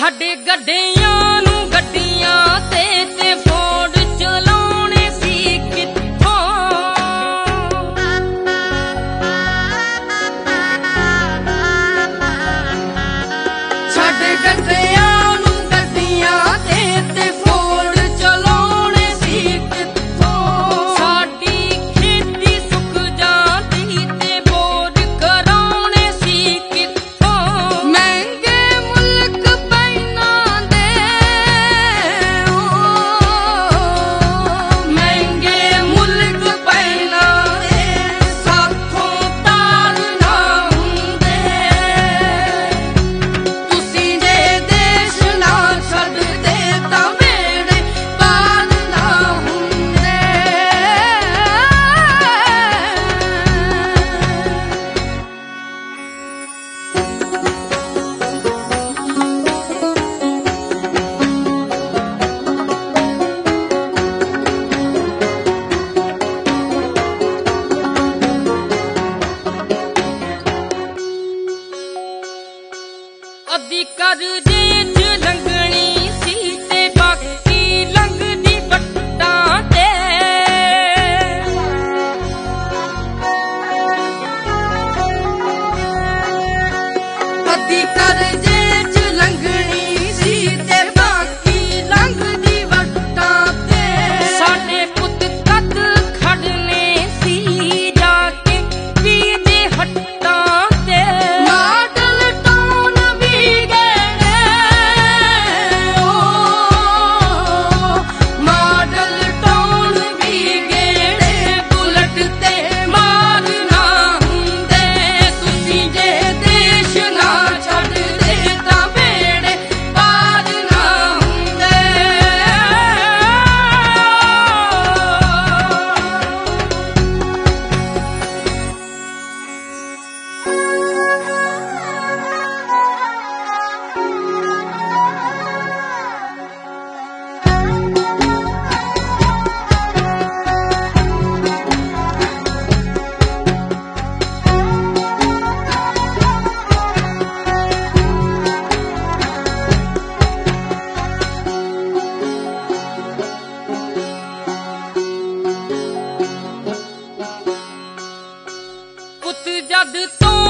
ਸਾਡੇ ਗੱਡਿਆਂ ਨੂੰ ਗੱਡੀਆਂ ਤੇ ਫੋੜ ਚਲਾਉਣੇ ਸੀ ਕਿੱਥੋਂ। ਸਾਡੇ ਗੱਡਿਆਂ ਨੂੰ ਗੱਡੀਆਂ ਤੇ ਫੋੜ ਚਲਾਉਣੇ ਸੀ ਕਿੱਥੋਂ। ਸਾਡੀ ਖੇਤੀ ਸੁੱਕ ਜਾਂਦੀ ਤੇ ਬੋਰ ਕਰਾਉਣੇ ਸੀ ਕਿੱਥੋਂ। ਮਹਿੰਗੇ ਮੁਲਕ ਪੈਨਾਂ ਦੇ ਮਹਿੰਗੇ ਮੁਲਕ ਪੈਨਾਂ ਦੇ ਸਾਥੋਂ ਤਾਰ ਨਾ ਹੁੰਦੇ। ਤੁਸੀਂ ਜੇ ਦੇਸ਼ ਨਾ ਛੱਡਦੇ ਤਾਂ ਵੇੜੇ ਪਾਰ ਨਾ ਹੁੰਦੇ। ਅੱਧੀ ਕਰਜ਼ੇ 'ਚ ਲੰਘਣੀ ਸੀ ਤੇ ਬਾਕੀ ਲੰਘਦੀ ਵੱਟਾਂ ਤੇ। ਅੱਧੀ ਕਰਜ਼ੇ 'ਚ ਲੰਘਣੀ ਸੀ ਤੇ ਬਾਕੀ ਲੰਘਦੀ ਵੱਟਾਂ ਤੇ। ਸਾਡੇ ਪੁੱਤ ਕੱਦ ਖੜਨੇ ਸੀ ਜਾ ਕੇ ਪੀ ਦੇ ਹੱਟਾਂ ਤੇ। ਮਾਡਲ ਟਾਊਨ ਵੀ ਗਏ ਮਾਡਲ ਟਾਊਨ ਵੀ ਗਏ ਬੁਲਟ ਤੇ ਮਾਰ ਨਾ ਹੁੰਦੇ। ਤੁਸੀਂ ਜੇ ਦੇਸ਼ ਨਾ ਛੱਡਦੇ ਤਾਂ ਵੇੜੇ ਪਾਰ ਨਾ ਹੁੰਦੇ। ਪੁੱਤ ਜਦ ਤੋਂ